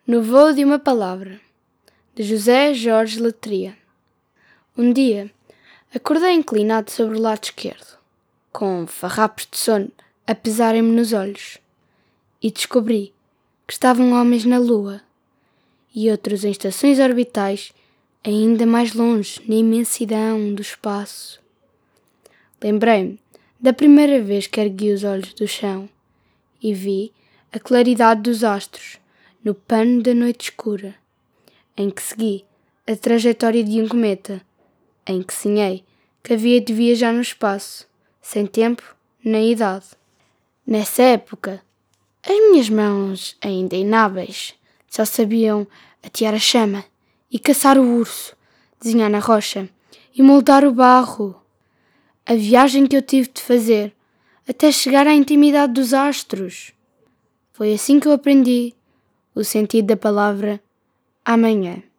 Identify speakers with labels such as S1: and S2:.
S1: No voo de uma palavra, de José Jorge Letria. Um dia, acordei inclinado sobre o lado esquerdo, com farrapos de sono a pesarem-me nos olhos, e descobri que estavam homens na Lua e outros em estações orbitais ainda mais longe na imensidão do espaço. Lembrei-me da primeira vez que ergui os olhos do chão e vi a claridade dos astros no pano da noite escura, em que segui a trajetória de um cometa, em que sonhei que havia de viajar no espaço, sem tempo nem idade. Nessa época, as minhas mãos, ainda inábeis, só sabiam atear a chama e caçar o urso, desenhar na rocha e moldar o barro. A viagem que eu tive de fazer até chegar à intimidade dos astros. Foi assim que eu aprendi o sentido da palavra amanhã.